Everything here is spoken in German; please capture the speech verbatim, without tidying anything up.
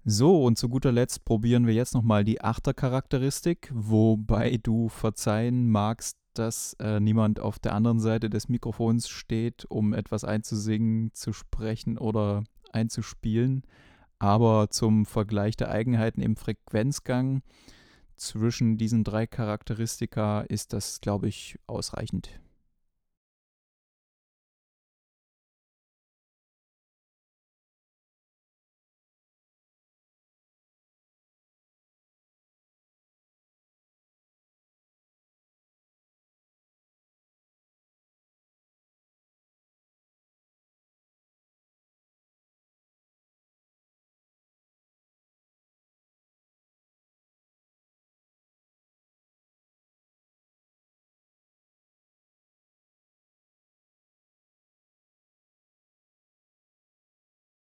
So, und zu guter Letzt probieren wir jetzt nochmal die Achtercharakteristik, wobei du verzeihen magst, dass äh, niemand auf der anderen Seite des Mikrofons steht, um etwas einzusingen, zu sprechen oder einzuspielen. Aber zum Vergleich der Eigenheiten im Frequenzgang zwischen diesen drei Charakteristika ist das, glaube ich, ausreichend.